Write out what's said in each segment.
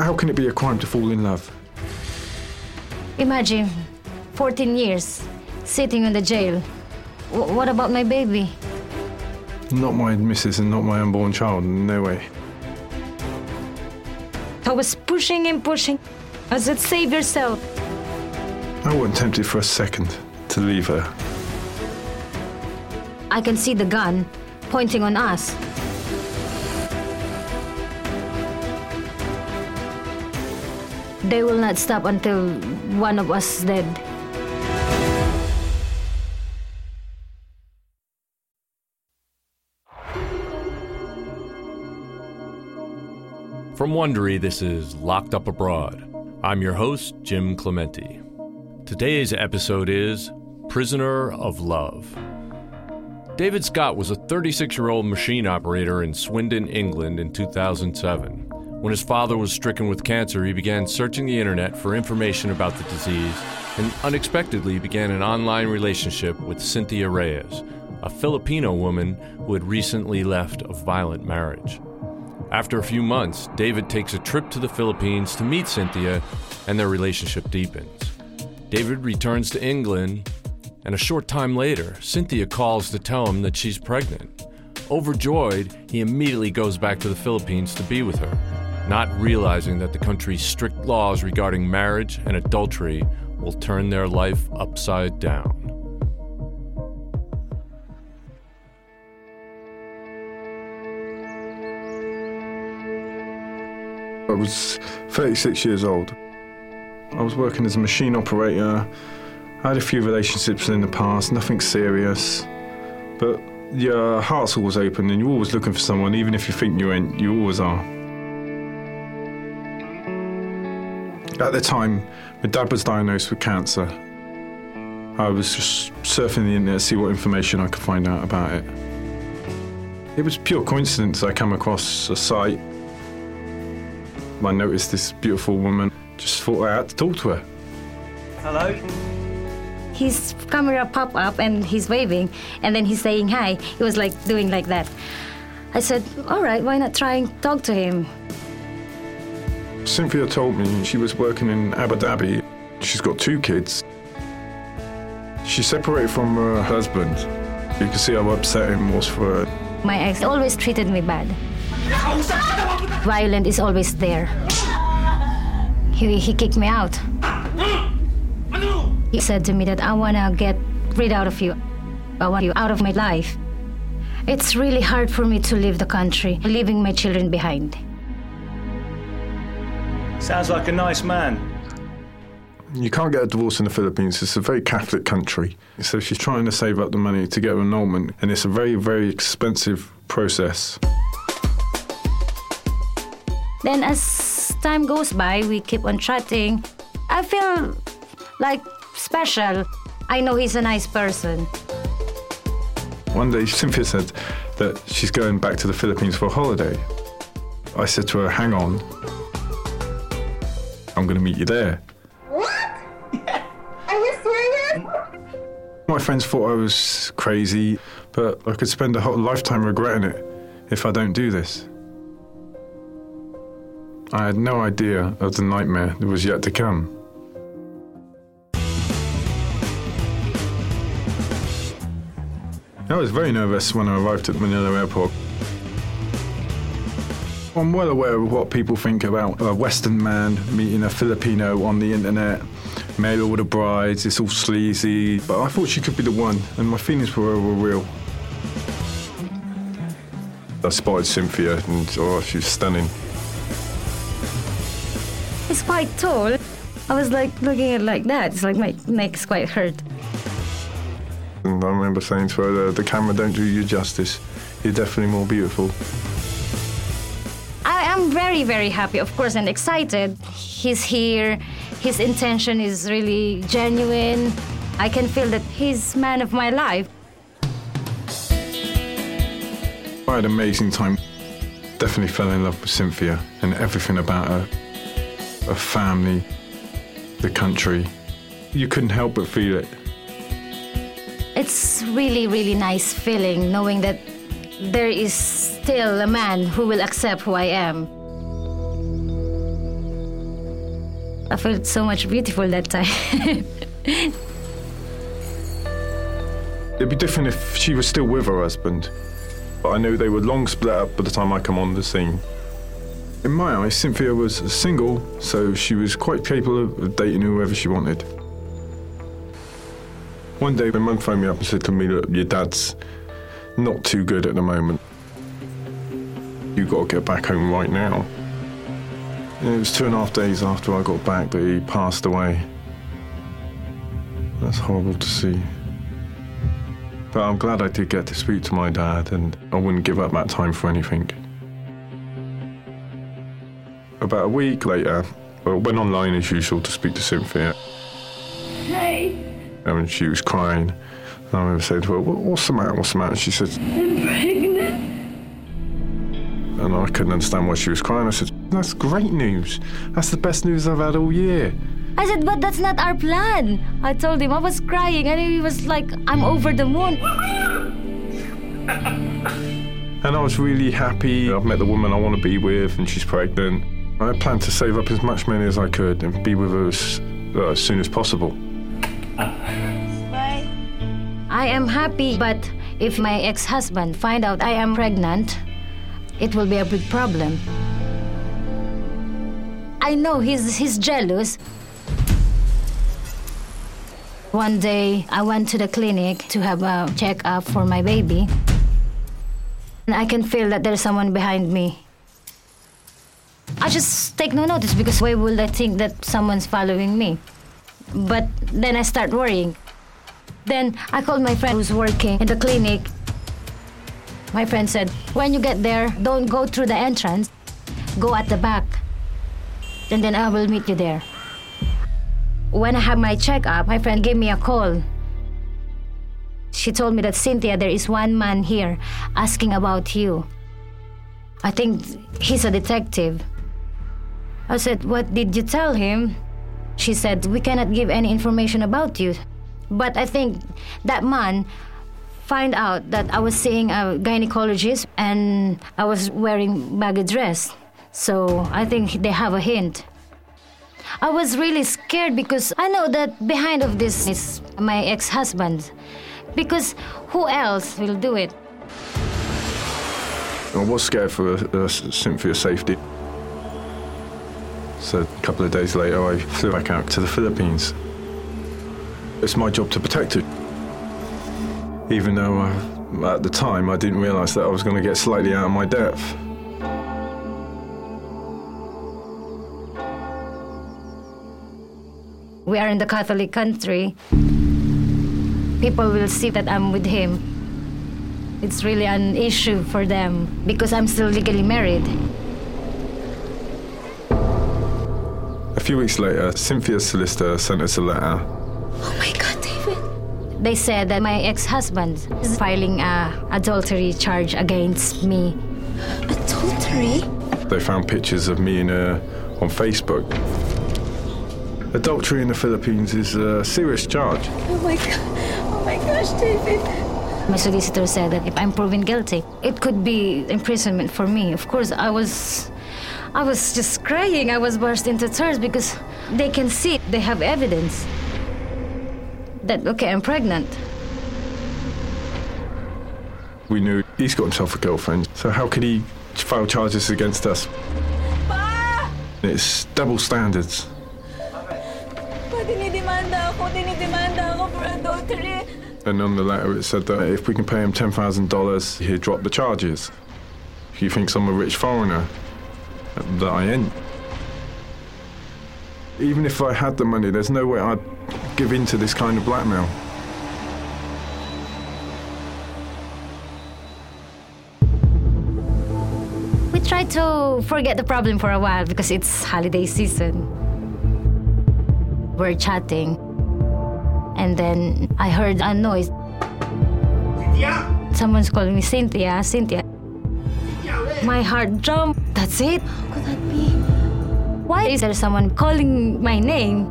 How can it be a crime to fall in love? Imagine 14 years sitting in the jail. What about my baby? Not my missus and not my unborn child, no way. I was pushing and pushing. I said, save yourself. I wasn't tempted for a second to leave her. I can see the gun pointing on us. They will not stop until one of us is dead. From Wondery, this is Locked Up Abroad. I'm your host, Jim Clementi. Today's episode is Prisoner of Love. David Scott was a 36-year-old machine operator in Swindon, England in 2007. When his father was stricken with cancer, he began searching the internet for information about the disease and unexpectedly began an online relationship with Cynthia Reyes, a Filipino woman who had recently left a violent marriage. After a few months, David takes a trip to the Philippines to meet Cynthia, and their relationship deepens. David returns to England, and a short time later, Cynthia calls to tell him that she's pregnant. Overjoyed, he immediately goes back to the Philippines to be with her, not realizing that the country's strict laws regarding marriage and adultery will turn their life upside down. I was 36 years old. I was working as a machine operator. I had a few relationships in the past, nothing serious. But your heart's always open and you're always looking for someone, even if you think you ain't, you always are. At the time, my dad was diagnosed with cancer. I was just surfing the internet to see what information I could find out about it. It was pure coincidence I came across a site. I noticed this beautiful woman, just thought I had to talk to her. Hello? His camera popped up and he's waving and then he's saying hi. He was like doing like that. I said, all right, why not try and talk to him? Cynthia told me she was working in Abu Dhabi. She's got 2 kids. She separated from her husband. You can see how upset him was for her. My ex always treated me bad. Violence is always there. He kicked me out. He said to me that I want to get rid out of you. I want you out of my life. It's really hard for me to leave the country, leaving my children behind. Sounds like a nice man. You can't get a divorce in the Philippines. It's a very Catholic country. So she's trying to save up the money to get an annulment, and it's a very, very expensive process. Then as time goes by, we keep on chatting. I feel like special. I know he's a nice person. One day, Cynthia said that she's going back to the Philippines for a holiday. I said to her, hang on. I'm going to meet you there. What? Yeah. Are you serious? My friends thought I was crazy, but I could spend a whole lifetime regretting it if I don't do this. I had no idea of the nightmare that was yet to come. I was very nervous when I arrived at Manila Airport. I'm well aware of what people think about a Western man meeting a Filipino on the internet, mail order brides, it's all sleazy, but I thought she could be the one, and my feelings were real. I spotted Cynthia, and she was stunning. He's quite tall. I was like looking at it like that. It's like my neck's quite hurt. And I remember saying to her, the camera don't do you justice. You're definitely more beautiful. I am very, very happy, of course, and excited. He's here. His intention is really genuine. I can feel that he's man of my life. I had an amazing time. Definitely fell in love with Cynthia and everything about her. Her family, the country. You couldn't help but feel it. It's really, really nice feeling knowing that there is still a man who will accept who I am. felt so much beautiful that time. It'd be different if she was still with her husband. But I knew they were long split up by the time I come on the scene. In my eyes, Cynthia was single, so she was quite capable of dating whoever she wanted. One day, my mum phoned me up and said to me, look, your dad's not too good at the moment. You've got to get back home right now. And it was 2.5 days after I got back that he passed away. That's horrible to see. But I'm glad I did get to speak to my dad, and I wouldn't give up that time for anything. About a week later, I went online as usual to speak to Cynthia. Hey. And she was crying. And I remember saying to her, what's the matter, what's the matter? She said, I'm pregnant. And I couldn't understand why she was crying. I said, that's great news. That's the best news I've had all year. I said, but that's not our plan. I told him I was crying and he was like, I'm over the moon. And I was really happy. I've met the woman I want to be with and she's pregnant. I planned to save up as much money as I could and be with her as soon as possible. Bye. I am happy, but if my ex-husband find out I am pregnant, it will be a big problem. I know he's jealous. One day, I went to the clinic to have a check-up for my baby. And I can feel that there's someone behind me. I just take no notice because why would I think that someone's following me? But then I start worrying. Then I called my friend who's working in the clinic. My friend said, when you get there, don't go through the entrance. Go at the back. And then I will meet you there. When I had my checkup, my friend gave me a call. She told me that, Cynthia, there is one man here asking about you. I think he's a detective. I said, what did you tell him? She said, we cannot give any information about you. But I think that man find out that I was seeing a gynecologist and I was wearing baggy dress. So I think they have a hint. I was really scared because I know that behind of this is my ex-husband. Because who else will do it? I was scared for Cynthia's safety. So a couple of days later, I flew back out to the Philippines. It's my job to protect her. Even though at the time I didn't realise that I was going to get slightly out of my depth. We are in the Catholic country. People will see that I'm with him. It's really an issue for them because I'm still legally married. A few weeks later, Cynthia's solicitor sent us a letter. Oh my God, David. They said that my ex-husband is filing an adultery charge against me. Adultery? They found pictures of me and her on Facebook. Adultery in the Philippines is a serious charge. Oh my God. Oh my gosh, David. My solicitor said that if I'm proven guilty, it could be imprisonment for me. Of course, I was just crying. I was burst into tears because they can see, they have evidence that, okay, I'm pregnant. We knew he's got himself a girlfriend, so how could he file charges against us? Pa! It's double standards. Pa, dinidemanda ako for adultery. And on the letter it said that if we can pay him $10,000, he'd drop the charges. He thinks I'm a rich foreigner. That I ain't. Even if I had the money, there's no way I'd give in to this kind of blackmail. We tried to forget the problem for a while because it's holiday season. We're chatting. And then I heard a noise. Cynthia! Someone's calling me Cynthia, Cynthia. My heart jumped. That's it. How could that be? Why is there someone calling my name?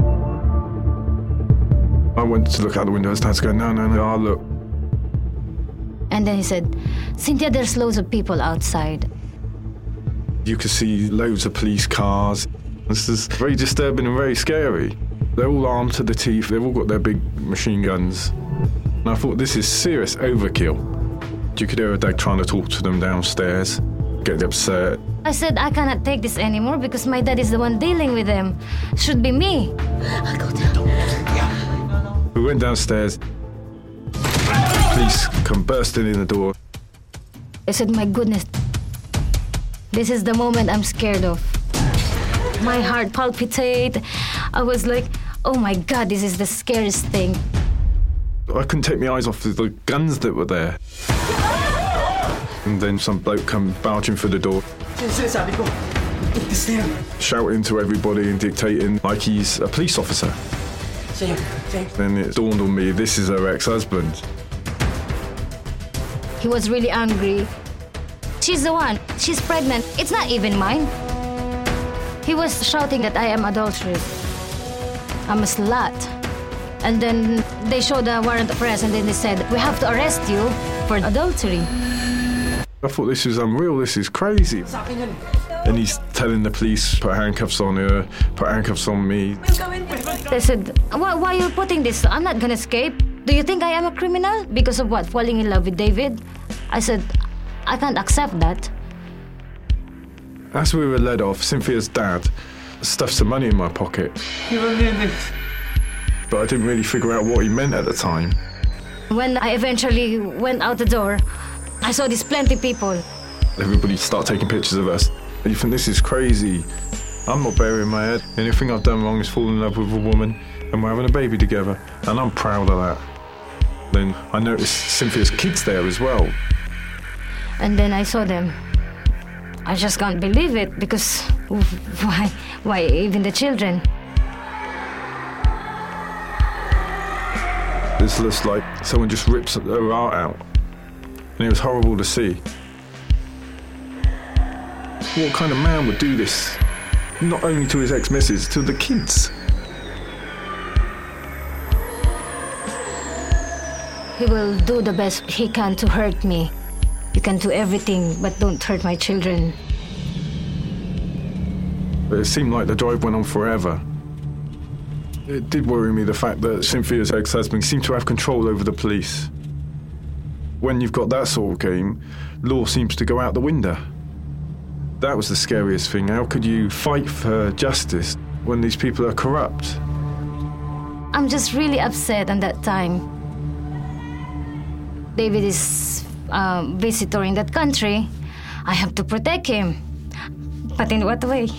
I went to look out the window. His dad's going, no, I'll look. And then he said, Cynthia, there's loads of people outside. You could see loads of police cars. This is very disturbing and very scary. They're all armed to the teeth. They've all got their big machine guns. And I thought, this is serious overkill. You could hear her dad trying to talk to them downstairs, getting upset. I said, I cannot take this anymore because my dad is the one dealing with them. Should be me. I'll go down. We went downstairs. Police come bursting in the door. I said, my goodness, this is the moment I'm scared of. My heart palpitated. I was like, oh my God, this is the scariest thing. I couldn't take my eyes off the guns that were there. And then some bloke come barging through the door, shouting to everybody and dictating like he's a police officer. Then it dawned on me, this is her ex-husband. He was really angry. She's the one. She's pregnant. It's not even mine. He was shouting that I am adulteress. I'm a slut. And then they showed a warrant of arrest and then they said, we have to arrest you for adultery. I thought this was unreal, this is crazy. And he's telling the police, put handcuffs on her, put handcuffs on me. They said, why are you putting this? I'm not gonna escape. Do you think I am a criminal? Because of what? Falling in love with David? I said, I can't accept that. As we were led off, Cynthia's dad stuffed some money in my pocket. But I didn't really figure out what he meant at the time. When I eventually went out the door, I saw these plenty people. Everybody start taking pictures of us. And you think, this is crazy. I'm not burying my head. Anything I've done wrong is fall in love with a woman and we're having a baby together. And I'm proud of that. Then I noticed Cynthia's kids there as well. And then I saw them. I just can't believe it because why even the children? This looks like someone just rips her heart out. And it was horrible to see. What kind of man would do this? Not only to his ex-missus, to the kids. He will do the best he can to hurt me. You can do everything, but don't hurt my children. But it seemed like the drive went on forever. It did worry me, the fact that Cynthia's ex-husband seemed to have control over the police. When you've got that sort of game, law seems to go out the window. That was the scariest thing. How could you fight for justice when these people are corrupt? I'm just really upset at that time. David is a visitor in that country. I have to protect him. But in what way?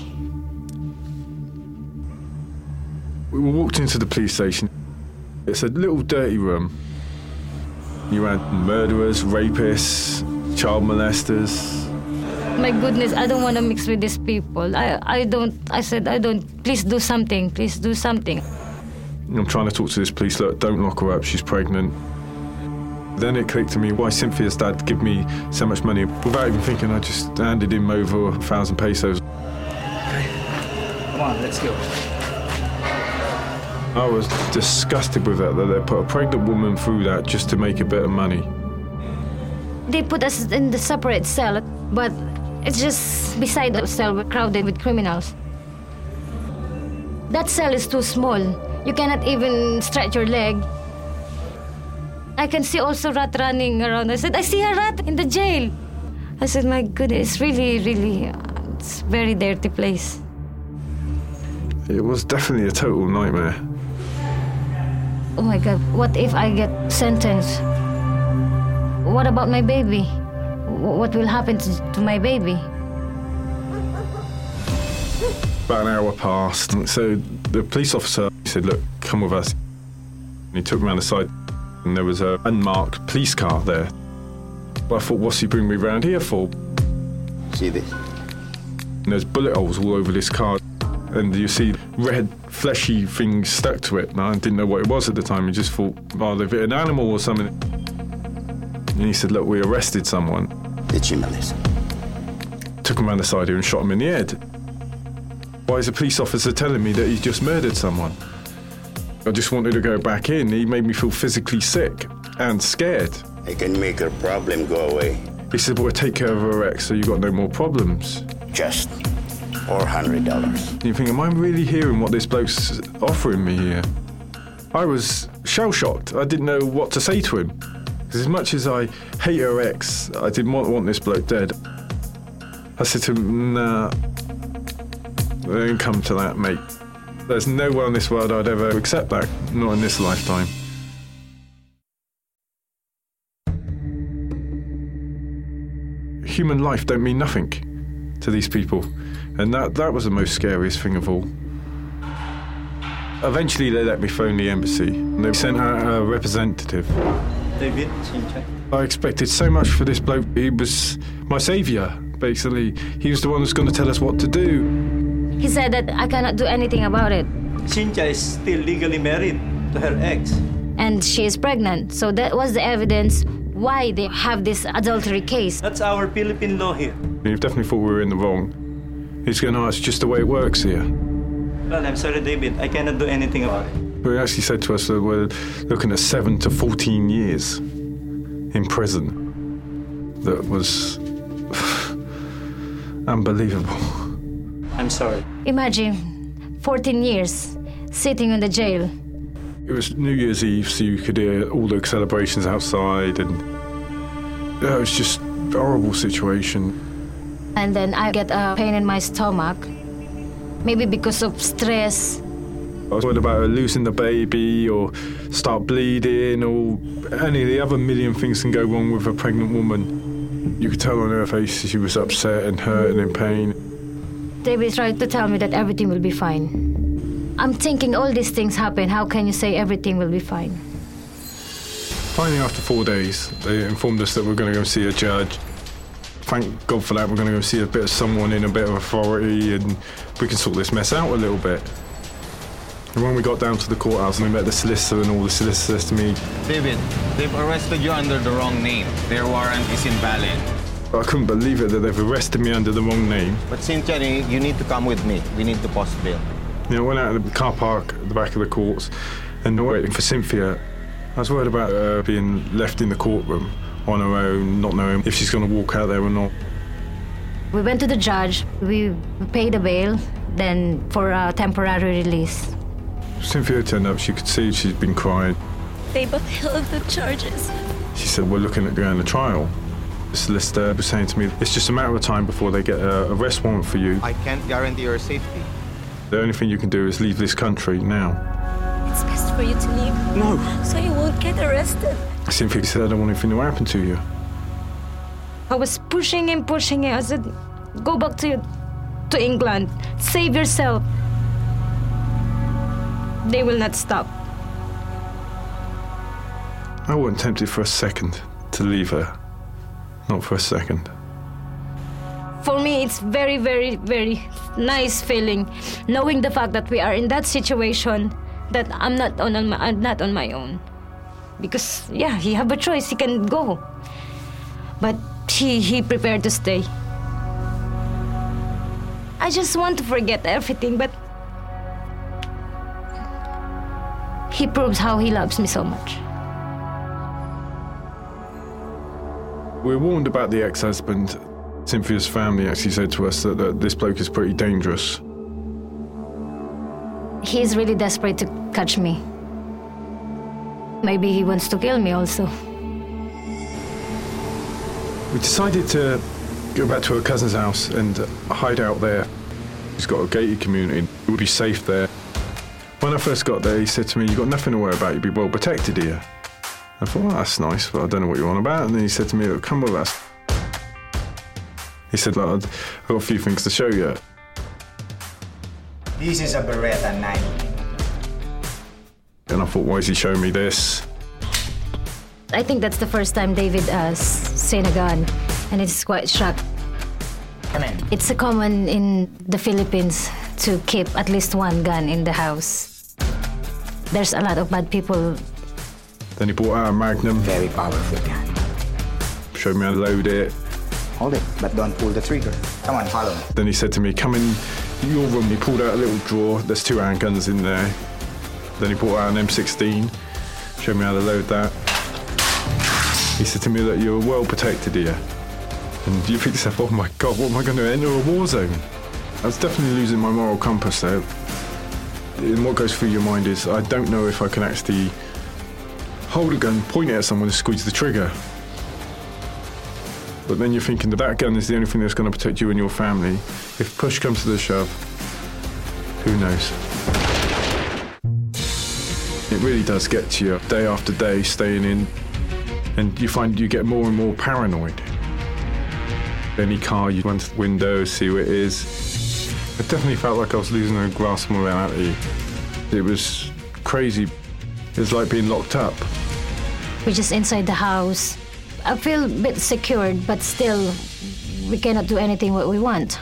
We walked into the police station. It's a little dirty room. You had murderers, rapists, child molesters. My goodness, I don't want to mix with these people. I said, please do something, please do something. I'm trying to talk to this police, look, don't lock her up, she's pregnant. Then it clicked to me why Cynthia's dad gave me so much money. Without even thinking, I just handed him over 1,000 pesos. Come on, let's go. I was disgusted with that they put a pregnant woman through that just to make a bit of money. They put us in the separate cell, but it's just beside the cell, we're crowded with criminals. That cell is too small. You cannot even stretch your leg. I can see also rat running around. I said, I see a rat in the jail. I said, my goodness, really, it's a very dirty place. It was definitely a total nightmare. Oh my God, what if I get sentenced? What about my baby? What will happen to my baby? About an hour passed, so the police officer said, look, come with us. And he took me around the side, and there was an unmarked police car there. But I thought, what's he bringing me around here for? See this? And there's bullet holes all over this car, and you see red, fleshy things stuck to it. And I didn't know what it was at the time. I just thought, oh, they've hit an animal or something. And he said, look, we arrested someone. Took him around the side here and shot him in the head. Why is a police officer telling me that he's just murdered someone? I just wanted to go back in. He made me feel physically sick and scared. I can make her problem go away. He said, well, take care of her ex so you got no more problems. Just $400. You think, am I really hearing what this bloke's offering me here? I was shell-shocked. I didn't know what to say to him. Because as much as I hate her ex, I didn't want this bloke dead. I said to him, nah, it ain't come to that, mate. There's no one in this world I'd ever accept that, not in this lifetime. Human life don't mean nothing to these people. And that was the most scariest thing of all. Eventually they let me phone the embassy and they sent out a representative. David, I expected so much for this bloke. He was my saviour, basically. He was the one who's going to tell us what to do. He said that I cannot do anything about it. Cynthia is still legally married to her ex. And she is pregnant, so that was the evidence why they have this adultery case. That's our Philippine law here. He definitely thought we were in the wrong. He's going, oh, it's just the way it works here. Well, I'm sorry, David. I cannot do anything about it. But he actually said to us that we're looking at 7 to 14 years in prison. That was unbelievable. I'm sorry. Imagine 14 years sitting in the jail. It was New Year's Eve, so you could hear all the celebrations outside, and it was just a horrible situation. And then I get a pain in my stomach, maybe because of stress. I was worried about her losing the baby or start bleeding or any of the other million things can go wrong with a pregnant woman. You could tell on her face she was upset and hurt and in pain. David tried to tell me that everything will be fine. I'm thinking all these things happen. How can you say everything will be fine? Finally, after 4 days, they informed us that we're going to go see a judge. Thank God for that. We're going to go see a bit of someone in a bit of authority and we can sort this mess out a little bit. And when we got down to the courthouse and we met the solicitor and all the solicitor says to me, David, they've arrested you under the wrong name. Their warrant is invalid. I couldn't believe it that they've arrested me under the wrong name. But Cynthia, you need to come with me. We need to post bail. You know, I went out of the car park at the back of the courts and waiting for Cynthia. I was worried about her being left in the courtroom on her own, not knowing if she's going to walk out there or not. We went to the judge, we paid a bail, then for a temporary release. Cynthia turned up, she could see she'd been crying. They upheld the charges. She said, we're looking at going to trial. The solicitor was saying to me, it's just a matter of time before they get an arrest warrant for you. I can't guarantee your safety. The only thing you can do is leave this country now. It's best for you to leave. No. So you won't get arrested. Cynthia said, I don't want anything to happen to you. I was pushing him. I said, go back to England. Save yourself. They will not stop. I wasn't tempted for a second to leave her. Not for a second. For me, it's very, very, very nice feeling knowing the fact that we are in that situation, that I'm not on my own. Because, yeah, he have a choice. He can go. But he prepared to stay. I just want to forget everything, but he proves how he loves me so much. We were warned about the ex-husband. Cynthia's family actually said to us that this bloke is pretty dangerous. He's really desperate to catch me. Maybe he wants to kill me also. We decided to go back to her cousin's house and hide out there. He's got a gated community. It would be safe there. When I first got there, he said to me, you've got nothing to worry about. You'll be well protected here. I thought, well, that's nice, but I don't know what you're on about. And then he said to me, look, come with us. He said, look, I've got a few things to show you. This is a Beretta 9. And I thought, why is he showing me this? I think that's the first time David has seen a gun, and it's quite shocked. Come in. It's common in the Philippines to keep at least one gun in the house. There's a lot of bad people. Then he brought out a Magnum, Very powerful gun. showed me how to load it. Hold it, but don't pull the trigger. Come on, follow me. Then he said to me, come in your room. He pulled out a little drawer. There's 2 handguns in there. Then he brought out an M16, showed me how to load that. He said to me that you're well protected here. And you think to yourself, oh my God, what am I going to enter a war zone? I was definitely losing my moral compass there. And what goes through your mind is, I don't know if I can actually hold a gun, point it at someone and squeeze the trigger. But then you're thinking that gun is the only thing that's going to protect you and your family. If push comes to the shove, who knows? It really does get to you day after day, staying in, and you find you get more and more paranoid. Any car, you run to the window, see what it is. It definitely felt like I was losing a grasp on reality. It was crazy. It was like being locked up. We're just inside the house. I feel a bit secured, but still, we cannot do anything what we want.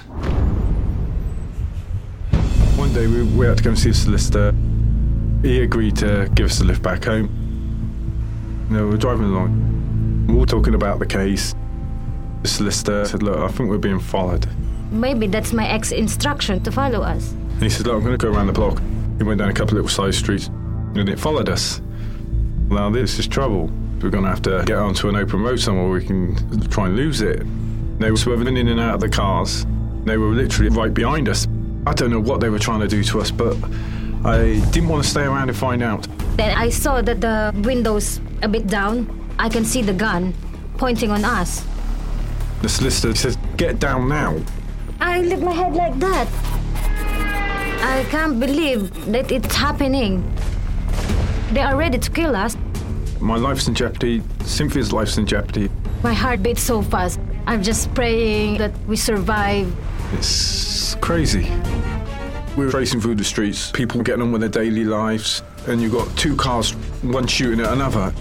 One day we had to go and see a solicitor. He agreed to give us a lift back home. We're driving along. We were talking about the case. The solicitor said, look, I think we're being followed. Maybe that's my ex instruction to follow us. And he said, look, I'm going to go around the block. He went down a couple of little side streets and it followed us. Now this is trouble. We're going to have to get onto an open road somewhere where we can try and lose it. They were swerving in and out of the cars. They were literally right behind us. I don't know what they were trying to do to us, but I didn't want to stay around and find out. Then I saw that the window's a bit down. I can see the gun pointing on us. The solicitor says, get down now. I lift my head like that. I can't believe that it's happening. They are ready to kill us. My life's in jeopardy. Cynthia's life's in jeopardy. My heart beats so fast. I'm just praying that we survive. It's crazy. We were racing through the streets, people getting on with their daily lives, and you've got two cars, one shooting at another.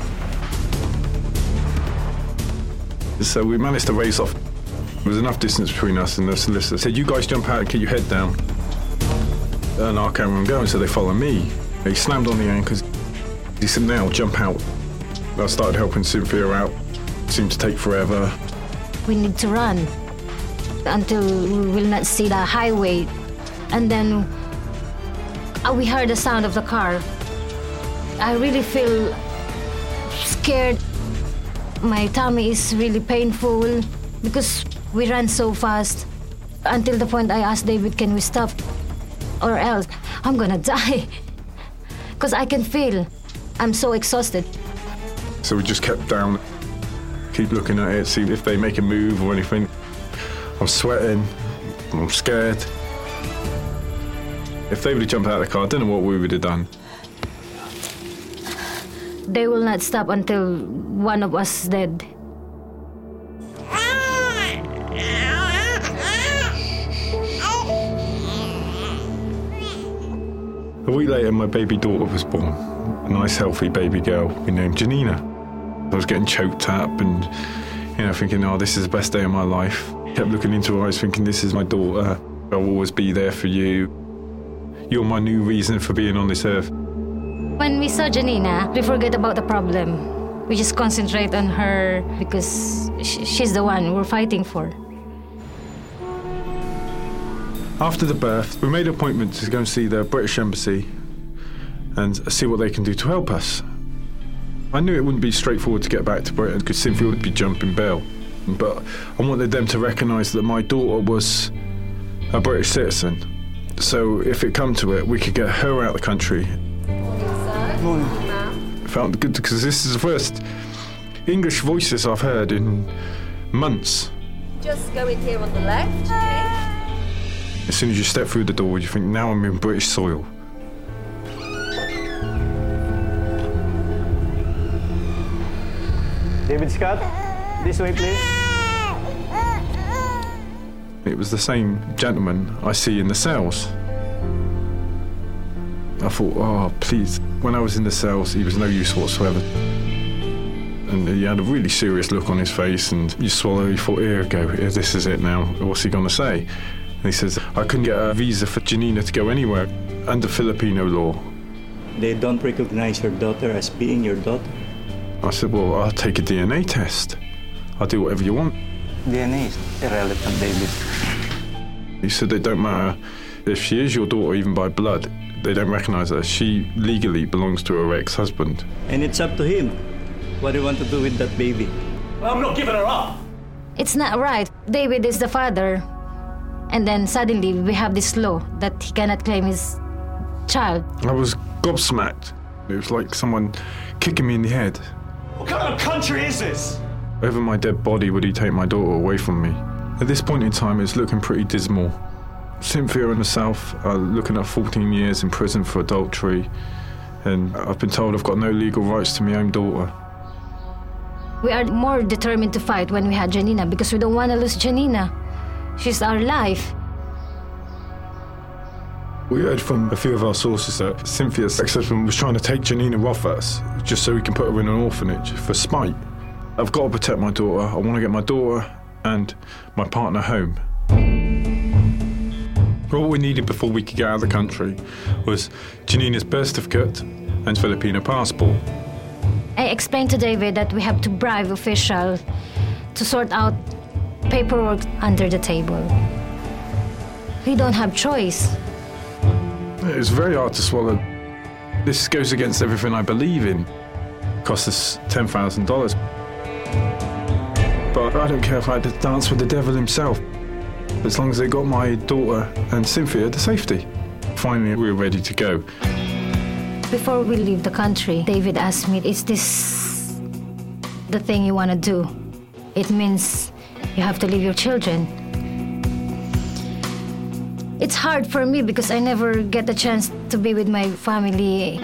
So we managed to race off. There was enough distance between us, and the solicitor said, you guys jump out and keep your head down. And I carry on going, so they follow me. He slammed on the anchors. He said, now jump out. I started helping Cynthia out. It seemed to take forever. We need to run until we will not see the highway. And then we heard the sound of the car. I really feel scared. My tummy is really painful because we ran so fast. Until the point I asked David, can we stop? Or else I'm gonna die. Because I can feel I'm so exhausted. So we just kept down, keep looking at it, see if they make a move or anything. I'm sweating, I'm scared. If they would have jumped out of the car, I don't know what we would have done. They will not stop until one of us is dead. A week later, my baby daughter was born. A nice, healthy baby girl we named Janina. I was getting choked up and, thinking, oh, this is the best day of my life. Kept looking into her eyes thinking, this is my daughter. I'll always be there for you. You're my new reason for being on this earth. When we saw Janina, we forget about the problem. We just concentrate on her because she's the one we're fighting for. After the birth, we made an appointment to go and see the British Embassy and see what they can do to help us. I knew it wouldn't be straightforward to get back to Britain because Cynthia would be jumping bail. But I wanted them to recognise that my daughter was a British citizen. So if it come to it, we could get her out of the country. Felt good because this is the first English voices I've heard in months. Just go in here on the left, okay? As soon as you step through the door, you think, now I'm in British soil. David Scott, this way, please. It was the same gentleman I see in the cells. I thought, oh, please. When I was in the cells, he was no use whatsoever. And he had a really serious look on his face, and you swallow, you thought, here we go, this is it now. What's he going to say? And he says, I couldn't get a visa for Janina to go anywhere under Filipino law. They don't recognize your daughter as being your daughter. I said, well, I'll take a DNA test. I'll do whatever you want. DNA is irrelevant, David. He said, it don't matter if she is your daughter, even by blood. They don't recognize her. She legally belongs to her ex-husband. And it's up to him. What do you want to do with that baby? I'm not giving her up. It's not right. David is the father. And then suddenly we have this law that he cannot claim his child. I was gobsmacked. It was like someone kicking me in the head. What kind of country is this? Over my dead body would he take my daughter away from me. At this point in time, it's looking pretty dismal. Cynthia and myself are looking at 14 years in prison for adultery, and I've been told I've got no legal rights to my own daughter. We are more determined to fight when we had Janina because we don't want to lose Janina. She's our life. We heard from a few of our sources that Cynthia's ex-husband was trying to take Janina off us just so we can put her in an orphanage for spite. I've got to protect my daughter. I want to get my daughter and my partner home. All we needed before we could get out of the country was Janina's birth certificate and Filipino passport. I explained to David that we have to bribe officials to sort out paperwork under the table. We don't have choice. It's very hard to swallow. This goes against everything I believe in. It cost us $10,000. But I don't care if I had to dance with the devil himself, as long as they got my daughter and Cynthia to safety. Finally, we were ready to go. Before we leave the country, David asked me, is this the thing you want to do? It means you have to leave your children. It's hard for me because I never get the chance to be with my family.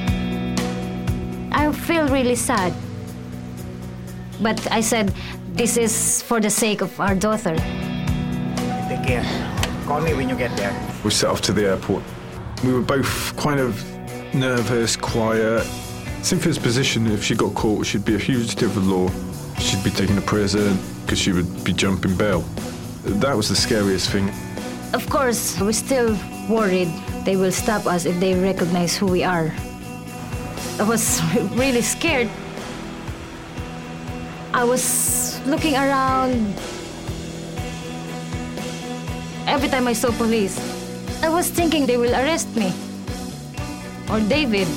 I feel really sad. But I said, this is for the sake of our daughter. Take care. Call me when you get there. We set off to the airport. We were both kind of nervous, quiet. Cynthia's position, if she got caught, she'd be a fugitive of law. She'd be taken to prison because she would be jumping bail. That was the scariest thing. Of course, we're still worried they will stop us if they recognize who we are. I was really scared. I was looking around. Every time I saw police, I was thinking they will arrest me. Or David.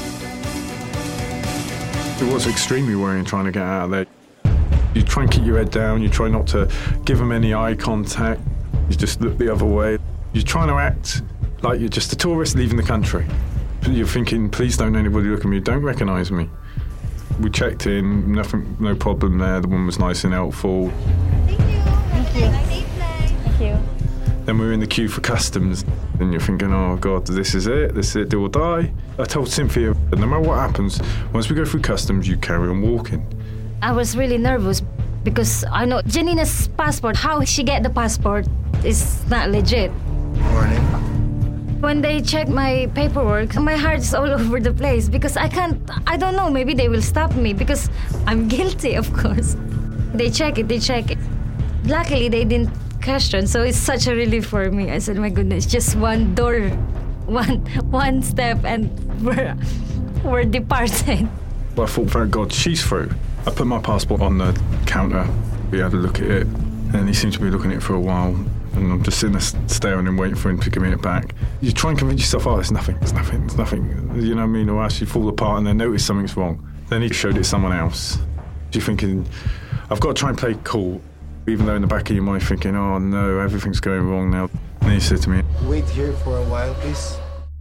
It was extremely worrying trying to get out of there. You try and keep your head down, you try not to give them any eye contact. You just look the other way. You're trying to act like you're just a tourist leaving the country. You're thinking, please don't anybody look at me, don't recognise me. We checked in, nothing, no problem there. The woman was nice and helpful. Thank you. Thank you. Thank you. Then we were in the queue for customs, and you're thinking, oh God, this is it, do or die. I told Cynthia, no matter what happens, once we go through customs, you carry on walking. I was really nervous because I know Janina's passport, how she get the passport is not legit. Morning. When they check my paperwork, my heart is all over the place because I don't know, maybe they will stop me because I'm guilty, of course. They check it. Luckily, they didn't question, so it's such a relief for me. I said, my goodness, just one door, one step, and we're departed. Well, I thought, thank God, she's through. I put my passport on the counter. We had a look at it, and he seemed to be looking at it for a while. And I'm just sitting there staring and waiting for him to give me it back. You try and convince yourself, oh, it's nothing. You know what I mean? Or else you fall apart and then notice something's wrong. Then he showed it to someone else. You're thinking, I've got to try and play cool, even though in the back of your mind thinking, oh no, everything's going wrong now. And he said to me, wait here for a while, please.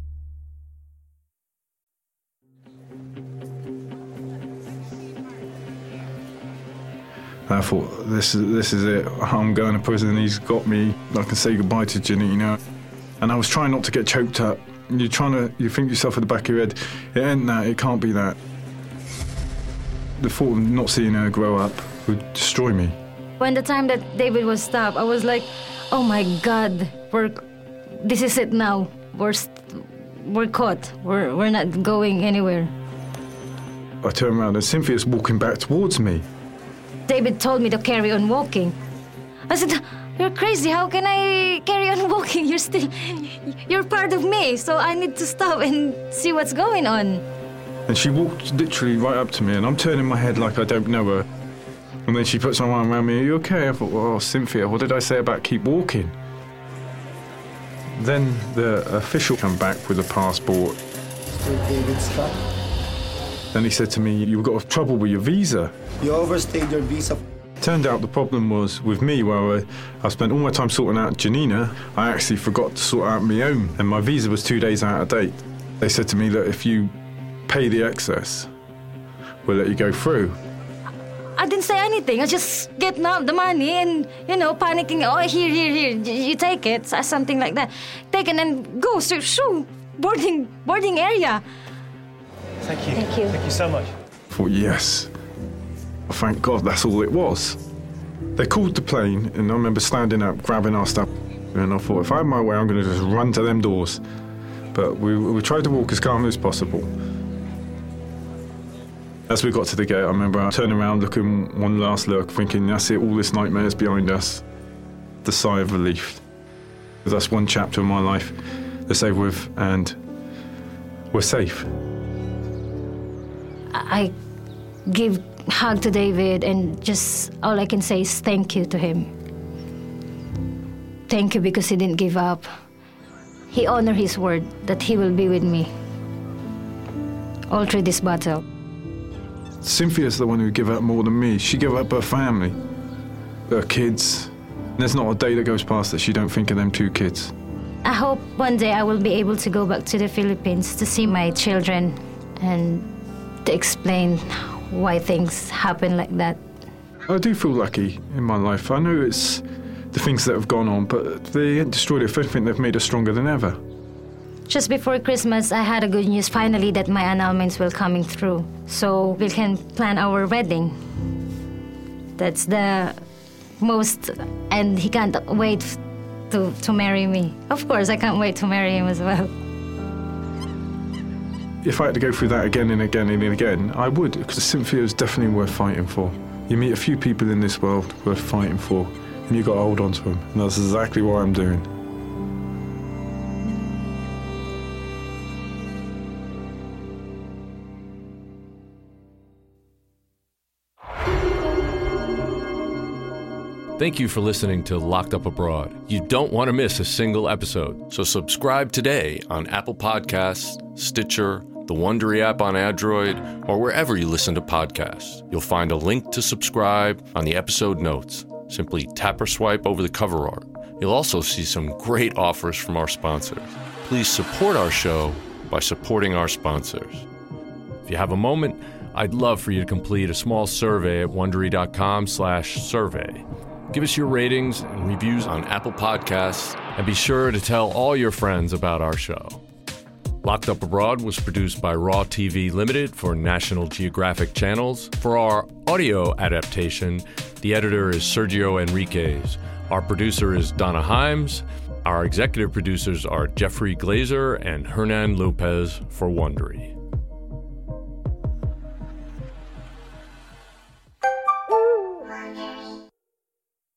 I thought, this is it. I'm going to prison. He's got me. I can say goodbye to Janina. And I was trying not to get choked up. You think yourself at the back of your head, it ain't that, it can't be that. The thought of not seeing her grow up would destroy me. When the time that David was stopped, I was like, oh my God, this is it now. We're caught. We're not going anywhere. I turned around and Cynthia's walking back towards me. David told me to carry on walking. I said, you're crazy. How can I carry on walking? You're part of me, so I need to stop and see what's going on. And she walked literally right up to me, and I'm turning my head like I don't know her. And then she puts her arm around me, are you okay? I thought, oh, Cynthia, what did I say about keep walking? Then the official came back with a passport. Mr. David Scott. Then he said to me, you've got trouble with your visa. You overstayed your visa. Turned out the problem was with me, where I spent all my time sorting out Janina, I actually forgot to sort out my own, and my visa was 2 days out of date. They said to me, look, if you pay the excess, we'll let you go through. I didn't say anything. I just get the money and, panicking. Oh, here, you take it, something like that. Take it and go, shoo, boarding area. Thank you. Thank you. Thank you so much. I thought, yes. Thank God, that's all it was. They called the plane, and I remember standing up, grabbing our stuff, and I thought, if I had my way, I'm going to just run to them doors. But we tried to walk as calmly as possible. As we got to the gate, I remember turning around, looking one last look, thinking, that's it, all this nightmare's behind us. The sigh of relief. That's one chapter of my life that's over with, and we're safe. I give hug to David, and just all I can say is thank you to him. Thank you because he didn't give up. He honored his word that he will be with me all through this battle. Cynthia's the one who gave up more than me. She gave up her family, her kids. There's not a day that goes past that she don't think of them 2 kids. I hope one day I will be able to go back to the Philippines to see my children and to explain why things happen like that. I do feel lucky in my life. I know it's the things that have gone on, but they ain't destroyed it. If anything, they've made us stronger than ever. Just before Christmas, I had a good news finally that my annulments will coming through. So we can plan our wedding. That's the most, and he can't wait to marry me. Of course, I can't wait to marry him as well. If I had to go through that again and again and again, I would, because Cynthia is definitely worth fighting for. You meet a few people in this world worth fighting for, and you've got to hold on to them, and that's exactly what I'm doing. Thank you for listening to Locked Up Abroad. You don't want to miss a single episode, so subscribe today on Apple Podcasts, Stitcher, the Wondery app on Android, or wherever you listen to podcasts. You'll find a link to subscribe on the episode notes. Simply tap or swipe over the cover art. You'll also see some great offers from our sponsors. Please support our show by supporting our sponsors. If you have a moment, I'd love for you to complete a small survey at Wondery.com/survey. Give us your ratings and reviews on Apple Podcasts, and be sure to tell all your friends about our show. Locked Up Abroad was produced by Raw TV Limited for National Geographic Channels. For our audio adaptation, the editor is Sergio Enriquez. Our producer is Donna Himes. Our executive producers are Jeffrey Glazer and Hernan Lopez for Wondery.